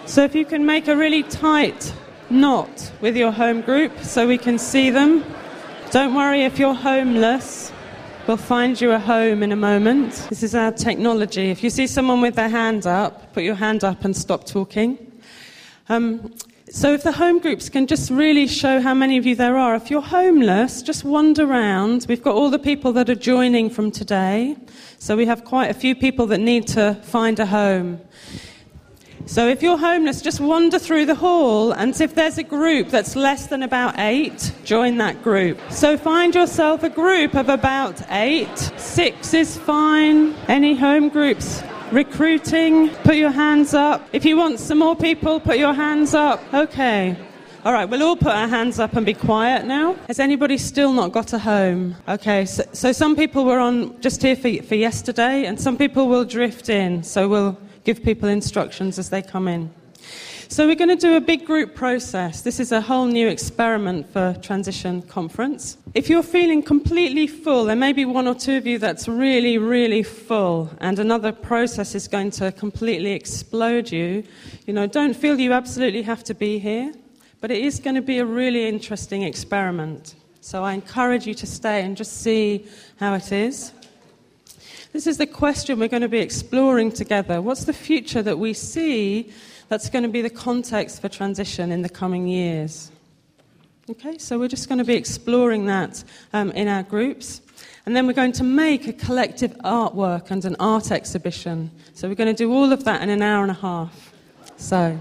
So if you can make a really tight knot with your home group so we can see them. Don't worry if you're homeless. We'll find you a home in a moment. This is our technology. If you see someone with their hand up, put your hand up and stop talking. So if the home groups can just really show how many of you there are. If you're homeless, just wander around. We've got all the people that are joining from today. So we have quite a few people that need to find a home. So if you're homeless, just wander through the hall, and if there's a group that's less than about 8, join that group. So find yourself a group of about 8. 6 is fine. Any home groups recruiting? Put your hands up. If you want some more people, put your hands up. Okay. All right, we'll all put our hands up and be quiet now. Has anybody still not got a home? Okay, so some people were on just here for yesterday, and some people will drift in, so we'll give people instructions as they come in. So we're going to do a big group process. This is a whole new experiment for Transition Conference. If you're feeling completely full, there may be 1 or 2 of you that's really, really full, and another process is going to completely explode you. Don't feel you absolutely have to be here, but it is going to be a really interesting experiment. So I encourage you to stay and just see how it is. This is the question we're going to be exploring together. What's the future that we see that's going to be the context for transition in the coming years? Okay, so we're just going to be exploring that in our groups. And then we're going to make a collective artwork and an art exhibition. So we're going to do all of that in an hour and a half. So,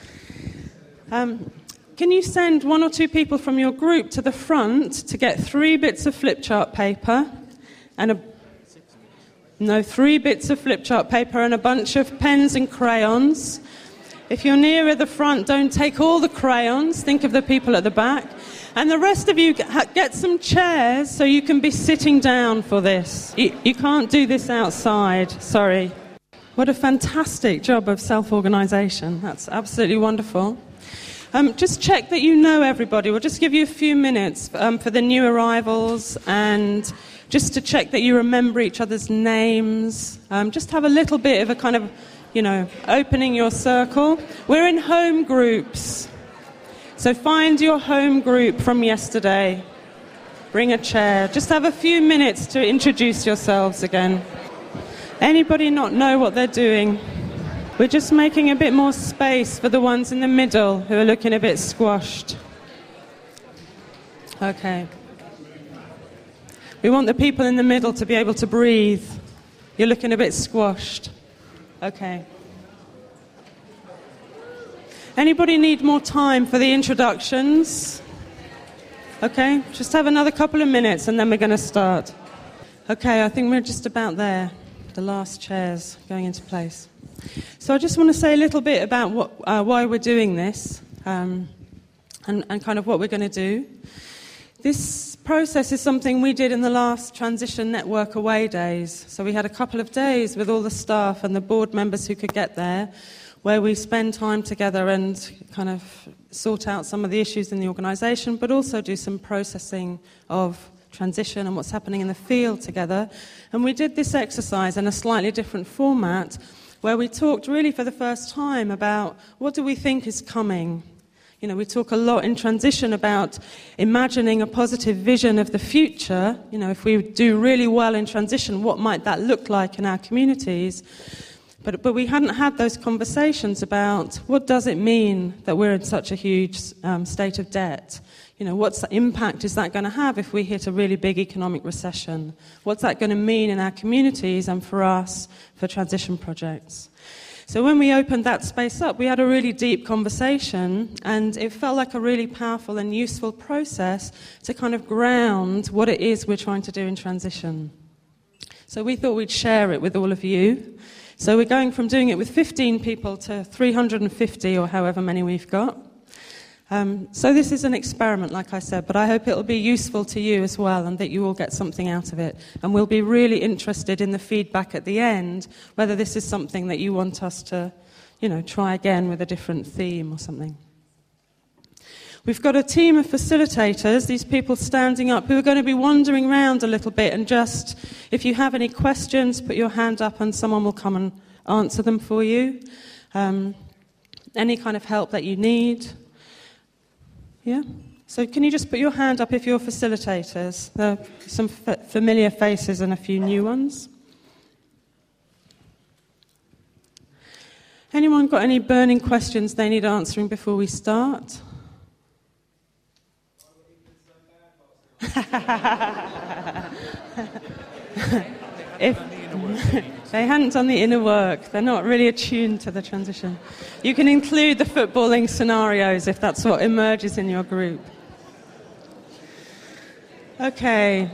can you send 1 or 2 people from your group to the front to get 3 bits of flip chart paper and 3 bits of flip chart paper and a bunch of pens and crayons. If you're nearer the front, don't take all the crayons. Think of the people at the back. And the rest of you, get some chairs so you can be sitting down for this. You can't do this outside. Sorry. What a fantastic job of self-organisation. That's absolutely wonderful. Just check that you know everybody. We'll just give you a few minutes for the new arrivals and just to check that you remember each other's names. Just have a little bit of a kind of, opening your circle. We're in home groups. So find your home group from yesterday. Bring a chair. Just have a few minutes to introduce yourselves again. Anybody not know what they're doing? We're just making a bit more space for the ones in the middle who are looking a bit squashed. Okay. We want the people in the middle to be able to breathe. You're looking a bit squashed. Okay. Anybody need more time for the introductions? Okay, just have another couple of minutes and then we're going to start. Okay, I think we're just about there. The last chairs going into place. So I just want to say a little bit about why we're doing this and kind of what we're going to do. This process is something we did in the last Transition Network Away days. So we had a couple of days with all the staff and the board members who could get there, where we spend time together and kind of sort out some of the issues in the organisation, but also do some processing of transition and what's happening in the field together. And we did this exercise in a slightly different format, where we talked really for the first time about what do we think is coming. We talk a lot in transition about imagining a positive vision of the future. If we do really well in transition, what might that look like in our communities? But we hadn't had those conversations about what does it mean that we're in such a huge state of debt? What's the impact is that going to have if we hit a really big economic recession? What's that going to mean in our communities and for us, for transition projects? So when we opened that space up, we had a really deep conversation, and it felt like a really powerful and useful process to kind of ground what it is we're trying to do in transition. So we thought we'd share it with all of you. So we're going from doing it with 15 people to 350 or however many we've got. So this is an experiment, like I said, but I hope it'll be useful to you as well and that you all get something out of it. And we'll be really interested in the feedback at the end, whether this is something that you want us to, try again with a different theme or something. We've got a team of facilitators, these people standing up, who are going to be wandering around a little bit and just, if you have any questions, put your hand up and someone will come and answer them for you. Any kind of help that you need? Yeah? So can you just put your hand up if you're facilitators? There are some familiar faces and a few new ones. Anyone got any burning questions they need answering before we start? If they hadn't done the inner work, they're not really attuned to the transition. You can include the footballing scenarios if that's what emerges in your group. Okay.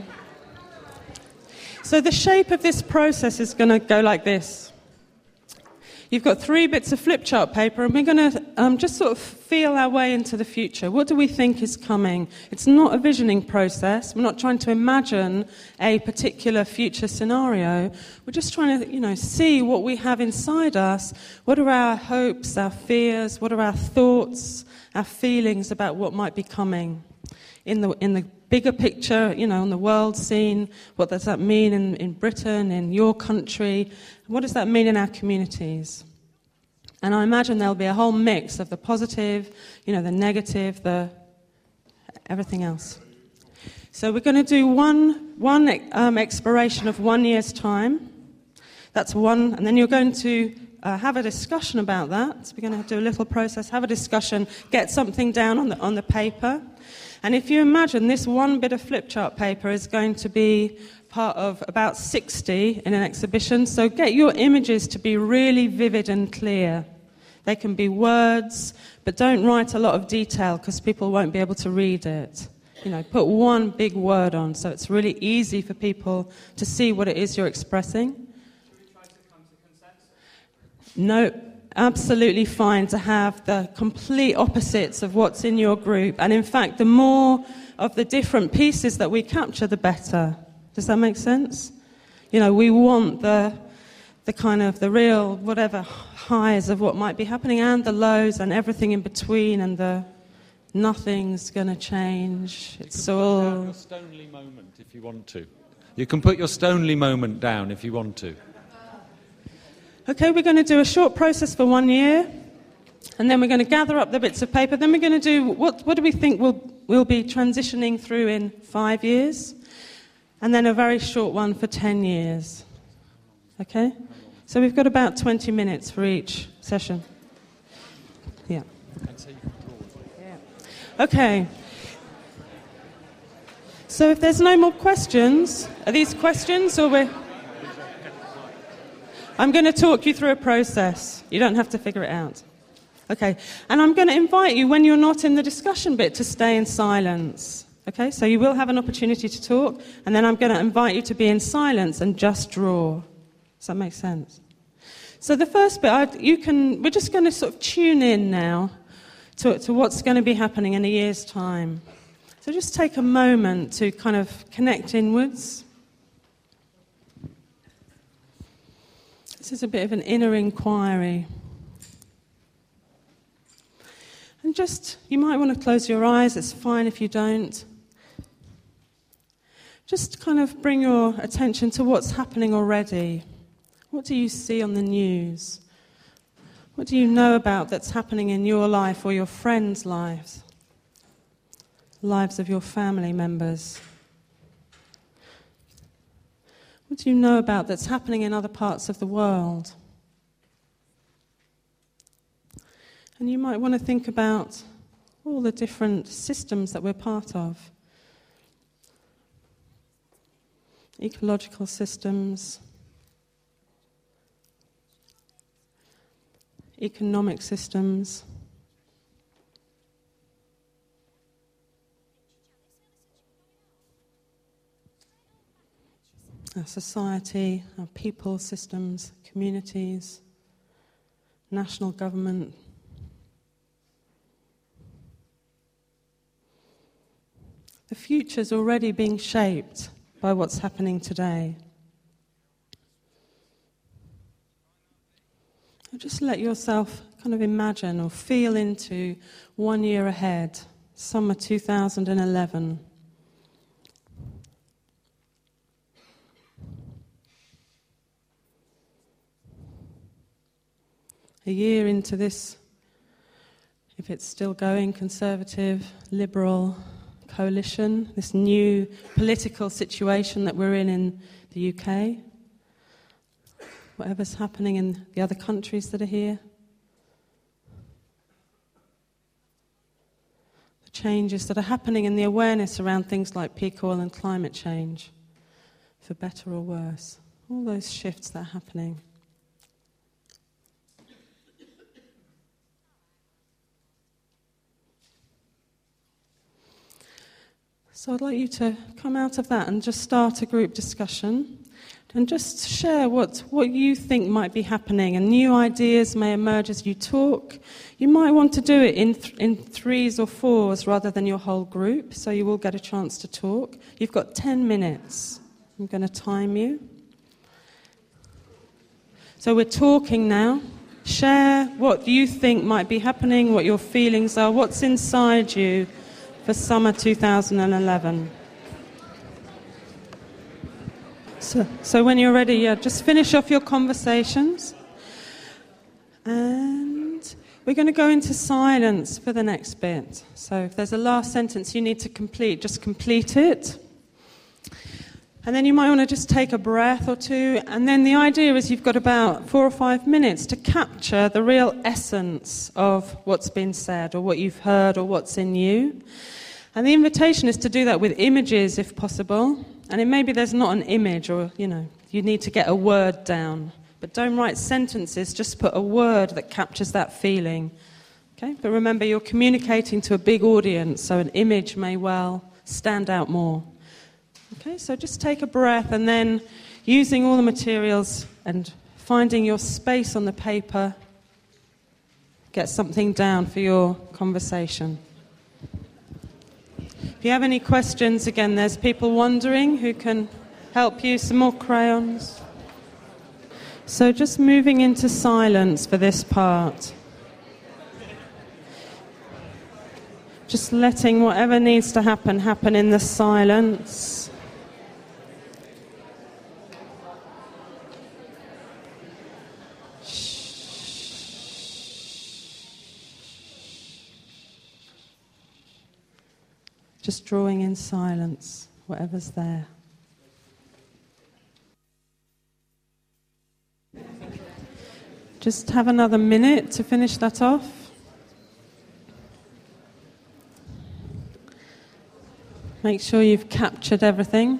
So the shape of this process is going to go like this. You've got 3 bits of flip chart paper, and we're going to just sort of feel our way into the future. What do we think is coming? It's not a visioning process. We're not trying to imagine a particular future scenario. We're just trying to, see what we have inside us. What are our hopes, our fears? What are our thoughts, our feelings about what might be coming in the bigger picture, on the world scene? What does that mean in Britain, in your country? What does that mean in our communities? And I imagine there'll be a whole mix of the positive, the negative, the everything else. So we're going to do one exploration of 1 year's time. That's one, and then you're going to have a discussion about that. So we're going to do a little process, have a discussion, get something down on the paper. And if you imagine this one bit of flip chart paper is going to be part of about 60 in an exhibition, so get your images to be really vivid and clear. They can be words, but don't write a lot of detail because people won't be able to read it. Put one big word on so it's really easy for people to see what it is you're expressing. Should we try to come to consensus? No. Absolutely fine to have the complete opposites of what's in your group. And in fact, the more of the different pieces that we capture, the better. Does that make sense? We want the kind of the real, whatever, highs of what might be happening and the lows and everything in between and the nothing's going to change. It's all... You can put down your Stonely moment if you want to. You can put your Stonely moment down if you want to. Okay, we're going to do a short process for 1 year, and then we're going to gather up the bits of paper. Then we're going to do, what do we think we'll be transitioning through in 5 years? And then a very short one for 10 years. Okay? So we've got about 20 minutes for each session. Yeah. Okay. So if there's no more questions, are these questions or we're... I'm going to talk you through a process. You don't have to figure it out. Okay. And I'm going to invite you, when you're not in the discussion bit, to stay in silence. Okay? So you will have an opportunity to talk, and then I'm going to invite you to be in silence and just draw. Does that make sense? So the first bit, we're just going to sort of tune in now to what's going to be happening in a year's time. So just take a moment to kind of connect inwards. This is a bit of an inner inquiry. And you might want to close your eyes, it's fine if you don't. Just kind of bring your attention to what's happening already. What do you see on the news? What do you know about that's happening in your life or your friends' lives? Lives of your family members? What do you know about that's happening in other parts of the world? And you might want to think about all the different systems that we're part of. Ecological systems, economic systems, our society, our people systems, communities, national government. The future's already being shaped by what's happening today. Just let yourself kind of imagine or feel into 1 year ahead, summer 2011. A year into this if it's still going, Conservative, Liberal coalition, this new political situation that we're in the UK, whatever's happening in the other countries that are here. The changes that are happening in the awareness around things like peak oil and climate change, for better or worse. All those shifts that are happening. So I'd like you to come out of that and just start a group discussion and just share what you think might be happening, and new ideas may emerge as you talk. You might want to do it in threes or fours rather than your whole group, so you will get a chance to talk. You've got 10 minutes. I'm going to time you. So we're talking now. Share what you think might be happening, what your feelings are, what's inside you for summer 2011. So when you're ready, just finish off your conversations. And we're going to go into silence for the next bit. So if there's a last sentence you need to complete, just complete it. And then you might want to just take a breath or two. And then the idea is you've got about 4 or 5 minutes to capture the real essence of what's been said or what you've heard or what's in you. And the invitation is to do that with images if possible. And maybe there's not an image, or, you need to get a word down. But don't write sentences, just put a word that captures that feeling. Okay? But remember, you're communicating to a big audience, so an image may well stand out more. Okay, so just take a breath, and then using all the materials and finding your space on the paper, get something down for your conversation. If you have any questions, again, there's people wandering who can help you. Some more crayons. So just moving into silence for this part. Just letting whatever needs to happen in the silence. Just drawing in silence, whatever's there. Just have another minute to finish that off. Make sure you've captured everything.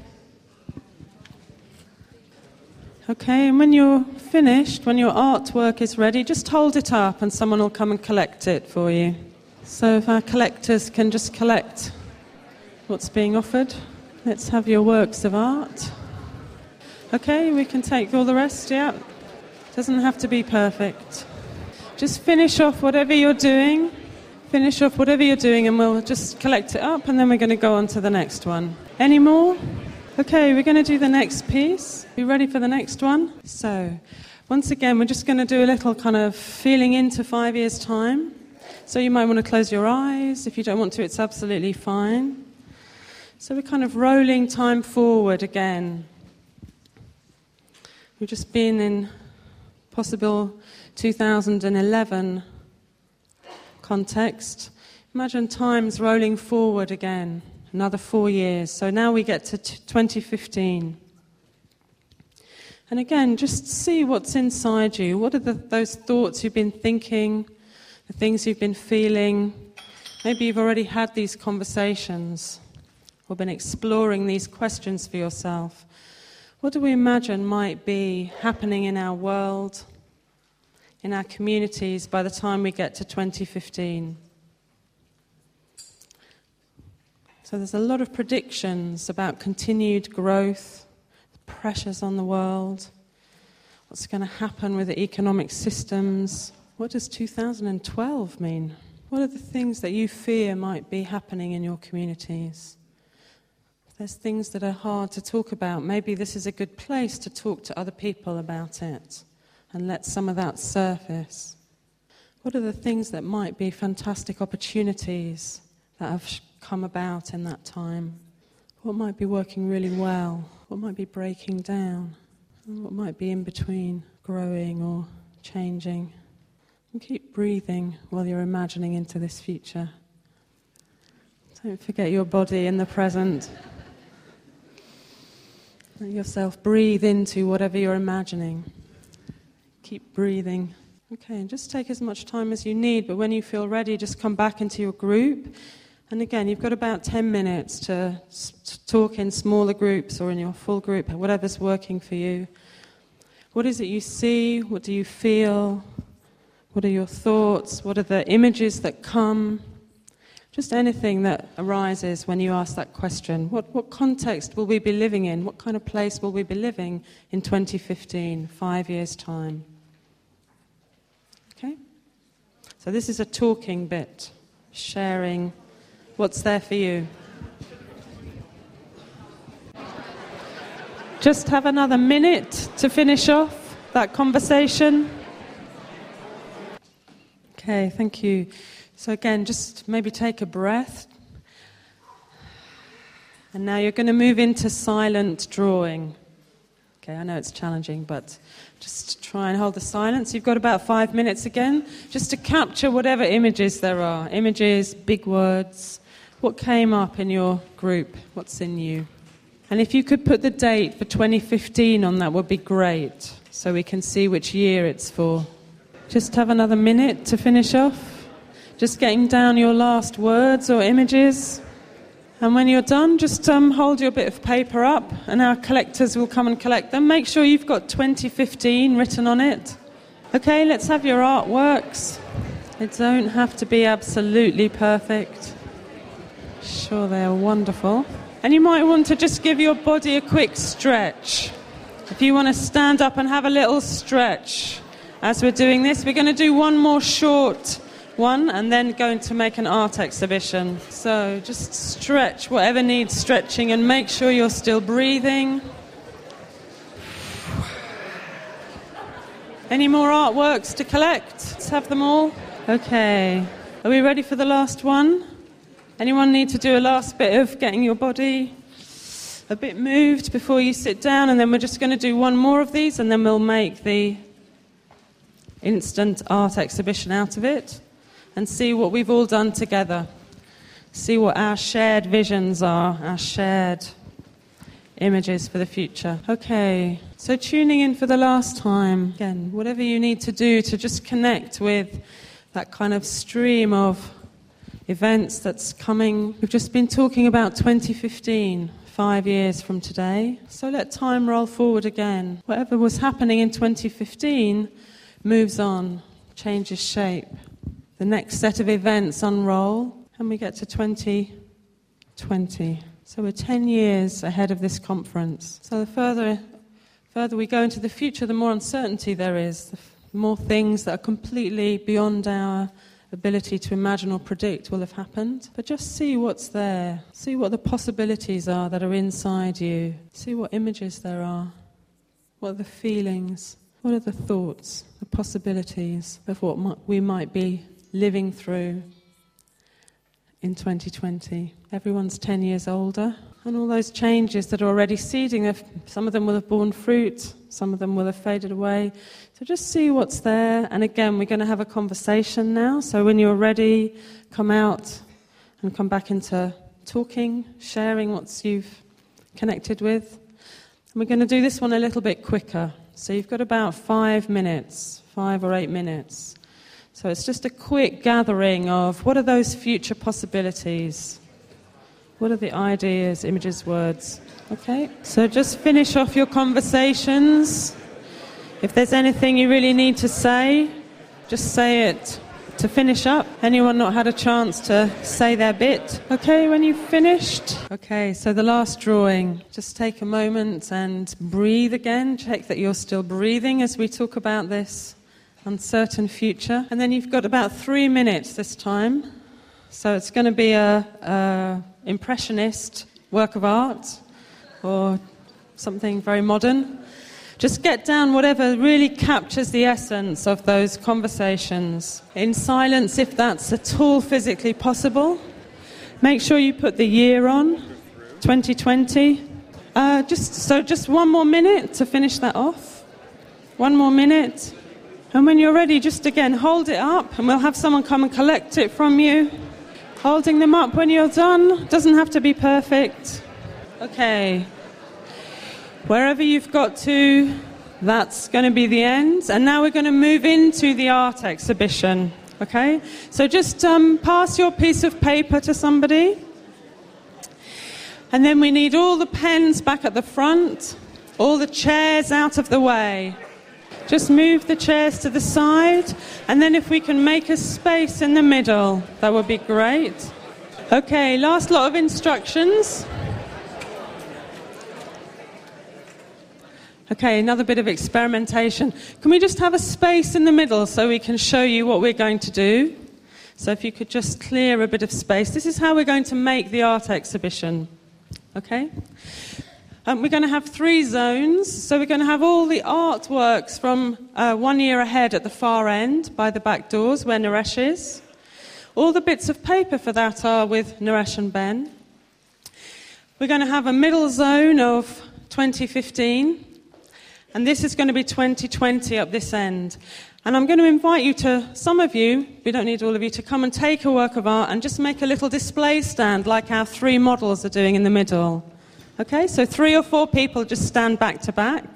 Okay, and when you're finished, when your artwork is ready, just hold it up and someone will come and collect it for you. So if our collectors can just collect what's being offered, let's have your works of art. Okay, we can take all the rest, yeah. Doesn't have to be perfect. Just finish off whatever you're doing. Finish off whatever you're doing and we'll just collect it up and then we're going to go on to the next one. Any more? Okay, we're going to do the next piece. You ready for the next one? So, once again, we're just going to do a little kind of feeling into 5 years' time. So you might want to close your eyes. If you don't want to, it's absolutely fine. So we're kind of rolling time forward again. We've just been in possible 2011 context. Imagine time's rolling forward again, another 4 years. So now we get to 2015. And again, just see what's inside you. What are those thoughts you've been thinking? The things you've been feeling. Maybe you've already had these conversations or been exploring these questions for yourself. What do we imagine might be happening in our world, in our communities by the time we get to 2015? So there's a lot of predictions about continued growth, pressures on the world, what's going to happen with the economic systems. What does 2012 mean? What are the things that you fear might be happening in your communities? If there's things that are hard to talk about, maybe this is a good place to talk to other people about it and let some of that surface. What are the things that might be fantastic opportunities that have come about in that time? What might be working really well? What might be breaking down? And what might be in between, growing or changing? And keep breathing while you're imagining into this future. Don't forget your body in the present. Let yourself breathe into whatever you're imagining. Keep breathing. Okay, and just take as much time as you need, but when you feel ready, just come back into your group. And again, you've got about 10 minutes to talk in smaller groups or in your full group, whatever's working for you. What is it you see? What do you feel? What are your thoughts? What are the images that come? Just anything that arises when you ask that question. What context will we be living in? What kind of place will we be living in 2015, 5 years' time? Okay? So this is a talking bit, sharing what's there for you. Just have another minute to finish off that conversation. Okay, thank you. So again, just maybe take a breath. And now you're going to move into silent drawing. Okay, I know it's challenging, but just try and hold the silence. You've got about 5 minutes again, just to capture whatever images there are. Images, big words. What came up in your group? What's in you? And if you could put the date for 2015 on that, would be great, so we can see which year it's for. Just have another minute to finish off. Just getting down your last words or images. And when you're done, just hold your bit of paper up, and our collectors will come and collect them. Make sure you've got 2015 written on it. Okay, let's have your artworks. They don't have to be absolutely perfect. Sure, they're wonderful. And you might want to just give your body a quick stretch. If you want to stand up and have a little stretch as we're doing this, we're going to do one more short one and then going to make an art exhibition. So just stretch whatever needs stretching and make sure you're still breathing. Any more artworks to collect? Let's have them all. Okay. Are we ready for the last one? Anyone need to do a last bit of getting your body a bit moved before you sit down? And then we're just going to do one more of these, and then we'll make the instant art exhibition out of it and see what we've all done together. See what our shared visions are, our shared images for the future. Okay, so tuning in for the last time. Again, whatever you need to do to just connect with that kind of stream of events that's coming. We've just been talking about 2015, 5 years from today. So let time roll forward again. Whatever was happening in 2015 moves on, changes shape. The next set of events unroll, and we get to 2020. So we're 10 years ahead of this conference. So the further we go into the future, the more uncertainty there is, the more things that are completely beyond our ability to imagine or predict will have happened. But just see what's there. See what the possibilities are that are inside you. See what images there are. What are the feelings? What are the thoughts, the possibilities of what we might be living through in 2020? Everyone's 10 years older, and all those changes that are already seeding, some of them will have borne fruit, some of them will have faded away. So just see what's there. And again, we're going to have a conversation now. So when you're ready, come out and come back into talking, sharing what you've connected with. And we're going to do this one a little bit quicker. So you've got about 5 minutes, 5 or 8 minutes. So it's just a quick gathering of what are those future possibilities? What are the ideas, images, words? Okay, so just finish off your conversations. If there's anything you really need to say, just say it to finish up. Anyone not had a chance to say their bit? Okay, when you've finished? Okay, so the last drawing. Just take a moment and breathe again. Check that you're still breathing as we talk about this uncertain future. And then you've got about 3 minutes this time. So it's going to be a impressionist work of art or something very modern. Just get down whatever really captures the essence of those conversations. In silence, if that's at all physically possible. Make sure you put the year on, 2020. Just one more minute to finish that off. 1 more minute. And when you're ready, just again, hold it up and we'll have someone come and collect it from you. Holding them up when you're done. Doesn't have to be perfect. Okay. Wherever you've got to, that's going to be the end. And now we're going to move into the art exhibition. Okay? So just pass your piece of paper to somebody. And then we need all the pens back at the front. All the chairs out of the way. Just move the chairs to the side, and then if we can make a space in the middle, that would be great. Okay, last lot of instructions. Okay, another bit of experimentation. Can we just have a space in the middle so we can show you what we're going to do? So if you could just clear a bit of space. This is how we're going to make the art exhibition. Okay? We're going to have 3 zones, so we're going to have all the artworks from 1 year ahead at the far end by the back doors where Naresh is. All the bits of paper for that are with Naresh and Ben. We're going to have a middle zone of 2015, and this is going to be 2020 up this end. And I'm going to invite you to, some of you, we don't need all of you, to come and take a work of art and just make a little display stand like our 3 models are doing in the middle. Okay, so 3 or 4 people just stand back to back.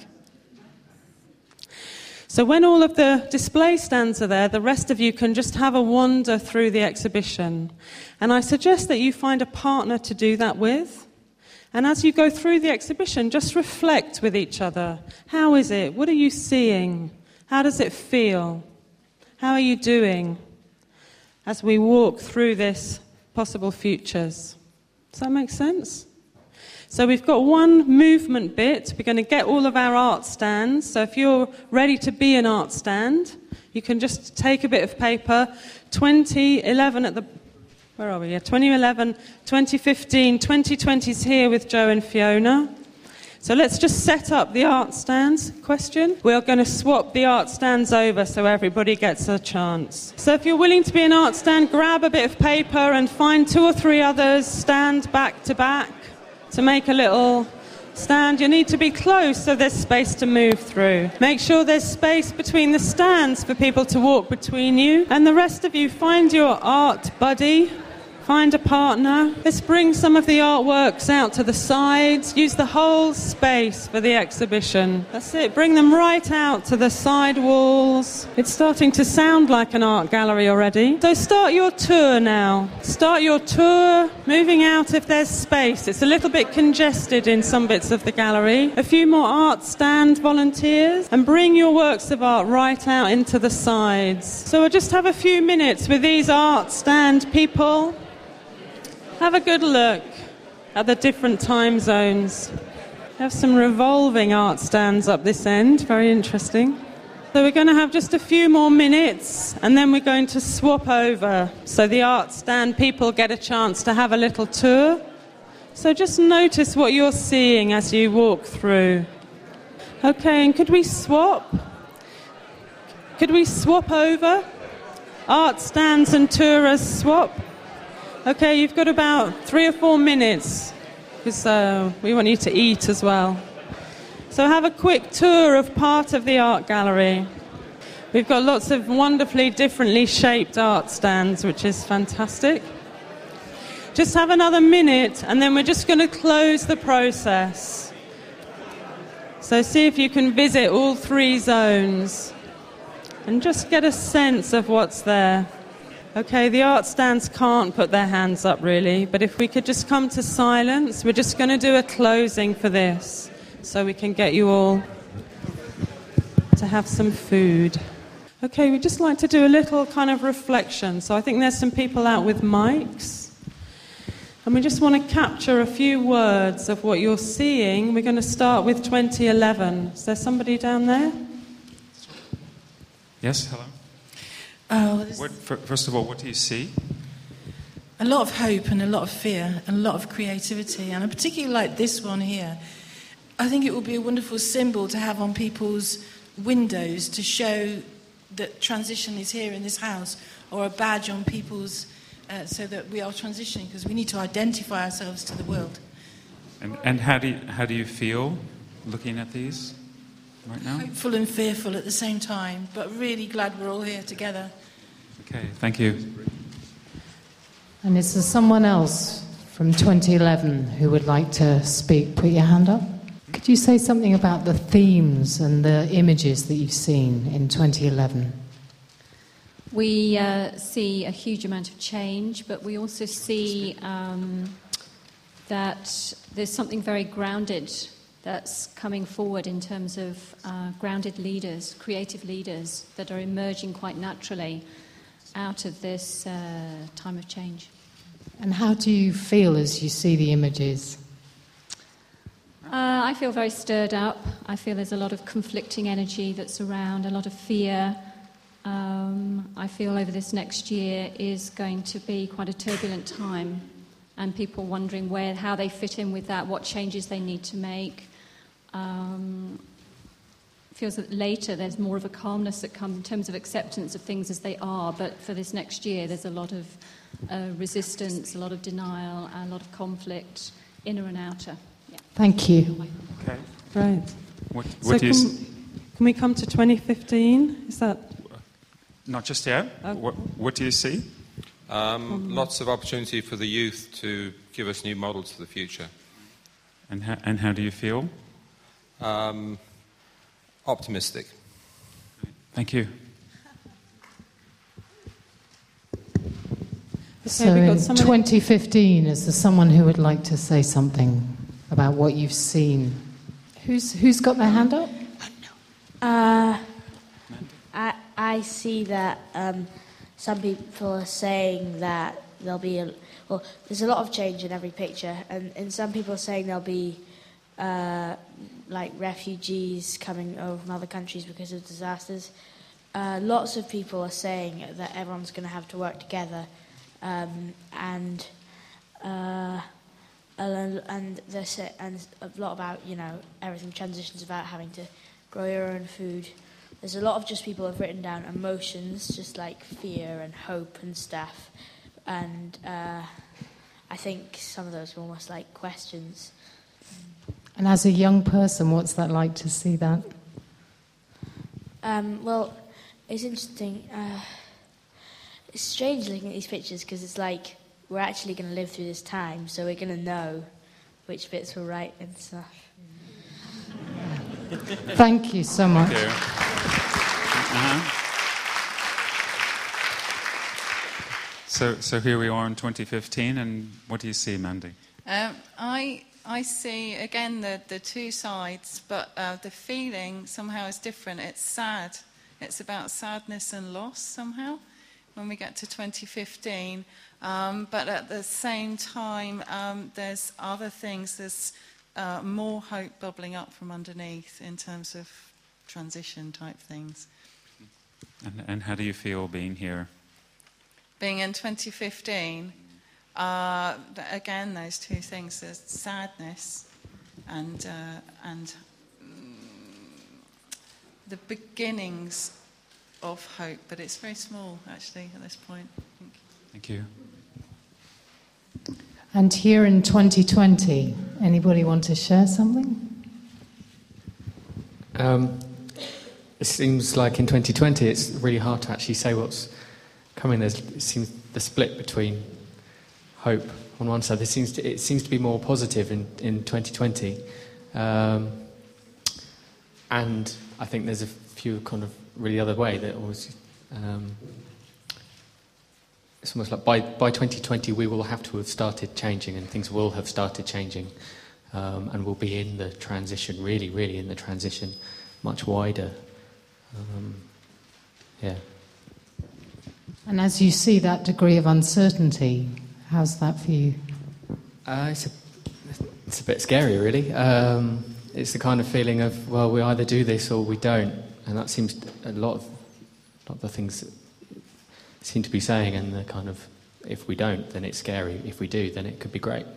So when all of the display stands are there, the rest of you can just have a wander through the exhibition. And I suggest that you find a partner to do that with. And as you go through the exhibition, just reflect with each other. How is it? What are you seeing? How does it feel? How are you doing as we walk through this possible futures? Does that make sense? So we've got one movement bit. We're going to get all of our art stands. So if you're ready to be an art stand, you can just take a bit of paper. 2011 at the... Where are we? Yeah, 2011, 2015, 2020's here with Joe and Fiona. So let's just set up the art stands. Question? We're going to swap the art stands over so everybody gets a chance. So if you're willing to be an art stand, grab a bit of paper and find 2 or 3 others, stand back to back. To make a little stand, you need to be close so there's space to move through. Make sure there's space between the stands for people to walk between you. And the rest of you, find your art buddy. Find a partner. Let's bring some of the artworks out to the sides. Use the whole space for the exhibition. That's it. Bring them right out to the side walls. It's starting to sound like an art gallery already. So start your tour now. Start your tour, moving out if there's space. It's a little bit congested in some bits of the gallery. A few more art stand volunteers. And bring your works of art right out into the sides. So we'll just have a few minutes with these art stand people. Have a good look at the different time zones. We have some revolving art stands up this end, very interesting. So we're going to have just a few more minutes and then we're going to swap over so the art stand people get a chance to have a little tour. So just notice what you're seeing as you walk through. Okay, and could we swap? Could we swap over? Art stands and tourers swap? Okay, you've got about 3 or 4 minutes, because we want you to eat as well. So have a quick tour of part of the art gallery. We've got lots of wonderfully differently shaped art stands, which is fantastic. Just have another minute, and then we're just going to close the process. So see if you can visit all 3 zones, and just get a sense of what's there. Okay, the art stands can't put their hands up really, but if we could just come to silence, we're just going to do a closing for this so we can get you all to have some food. Okay, we'd just like to do a little kind of reflection. So I think there's some people out with mics. And we just want to capture a few words of what you're seeing. We're going to start with 2011. Is there somebody down there? Yes, hello. First of all, what do you see? A lot of hope and a lot of fear and a lot of creativity. And I particularly like this one here. I think it would be a wonderful symbol to have on people's windows to show that transition is here in this house, or a badge on people's, so that we are transitioning, because we need to identify ourselves to the world. And how do you feel looking at these? right now? Hopeful and fearful at the same time, but really glad we're all here together. Okay, thank you. And is there someone else from 2011 who would like to speak? Put your hand up. Could you say something about the themes and the images that you've seen in 2011? We see a huge amount of change, but we also see that there's something very grounded that's coming forward in terms of grounded leaders, creative leaders that are emerging quite naturally out of this time of change. And how do you feel as you see the images? I feel very stirred up. I feel there's a lot of conflicting energy that's around, a lot of fear. I feel over this next year is going to be quite a turbulent time, and people wondering how they fit in with that, what changes they need to make. Feels that later there's more of a calmness that comes in terms of acceptance of things as they are, but for this next year there's a lot of resistance, a lot of denial, and a lot of conflict, inner and outer. Yeah. Thank you. Okay. Right. What So do you... can we come to 2015? Is that... Not just yet. What do you see? Lots of opportunity for the youth to give us new models for the future. And how do you feel? Optimistic. Thank you. So we've got in someone- 2015, is there someone who would like to say something about what you've seen? Who's got their hand up? I see that some people are saying that there'll be there's a lot of change in every picture, and some people are saying there'll be like refugees coming over from other countries because of disasters. Lots of people are saying that everyone's going to have to work together, and they say, and a lot about everything transitions about having to grow your own food. There's a lot of just people have written down emotions, just like fear and hope and stuff, and I think some of those are almost like questions. And as a young person, what's that like to see that? Well, it's interesting. It's strange looking at these pictures because it's like we're actually going to live through this time, so we're going to know which bits were right and stuff. Thank you so much. Thank you. So here we are in 2015, and what do you see, Mandy? I see, again, the two sides, but the feeling somehow is different. It's sad. It's about sadness and loss somehow when we get to 2015. But at the same time, there's other things. There's more hope bubbling up from underneath in terms of transition type things. And how do you feel being here? Being in 2015... again, those two things: there's sadness and the beginnings of hope, but it's very small actually at this point. Thank you. And here in 2020, anybody want to share something? It seems like in 2020 it's really hard to actually say what's coming. It seems the split between hope on one side. It seems to be more positive in 2020, and I think there's a few kind of really other way that always. It's almost like by 2020 we will have to have started changing, and things will have started changing, and we'll be in the transition, really in the transition, much wider. Yeah. And as you see that degree of uncertainty, how's that for you? It's a bit scary, really. It's the kind of feeling of, well, we either do this or we don't, and that seems a lot of the things that seem to be saying, and the kind of, if we don't, then it's scary. If we do, then it could be great.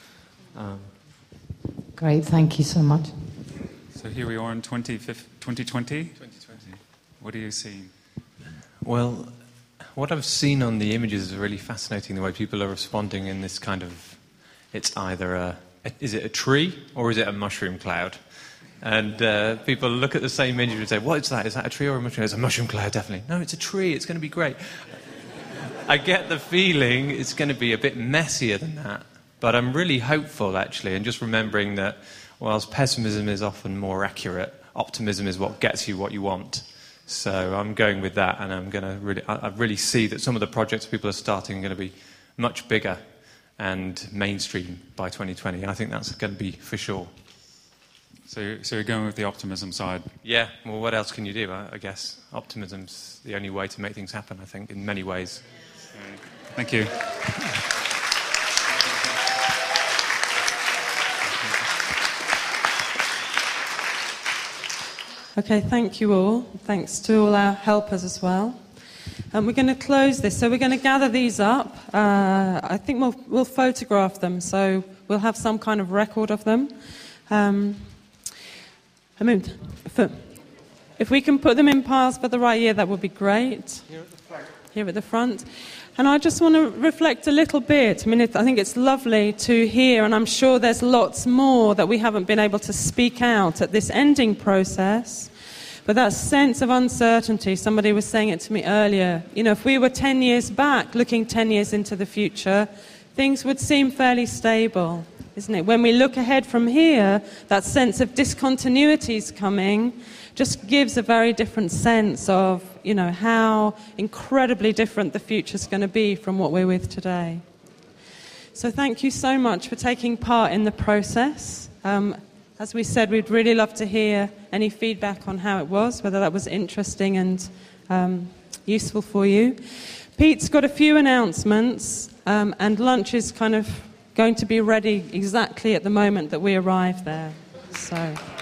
Great, thank you so much. So here we are in 2020. What are you seeing? Well, what I've seen on the images is really fascinating, the way people are responding in this kind of, it's either is it a tree or is it a mushroom cloud? And people look at the same image and say, what is that? Is that a tree or a mushroom? It's a mushroom cloud, definitely. No, it's a tree. It's going to be great. I get the feeling it's going to be a bit messier than that. But I'm really hopeful, actually, and just remembering that whilst pessimism is often more accurate, optimism is what gets you what you want. So I'm going with that, and I really see that some of the projects people are starting are going to be much bigger and mainstream by 2020. I think that's going to be for sure. So you're going with the optimism side? Yeah, well, what else can you do? I guess optimism's the only way to make things happen, I think, in many ways. Thank you. Okay, thank you all. Thanks to all our helpers as well. We're going to close this. So we're going to gather these up. I think we'll photograph them, so we'll have some kind of record of them. If we can put them in piles for the right year, that would be great. Here at the front. And I just want to reflect a little bit. I mean, I think it's lovely to hear, and I'm sure there's lots more that we haven't been able to speak out at this ending process. But that sense of uncertainty, somebody was saying it to me earlier. You know, if we were 10 years back, looking 10 years into the future, things would seem fairly stable, isn't it? When we look ahead from here, that sense of discontinuity is coming, just gives a very different sense of, you know, how incredibly different the future's going to be from what we're with today. So thank you so much for taking part in the process. As we said, we'd really love to hear any feedback on how it was, whether that was interesting and useful for you. Pete's got a few announcements, and lunch is kind of going to be ready exactly at the moment that we arrive there. So...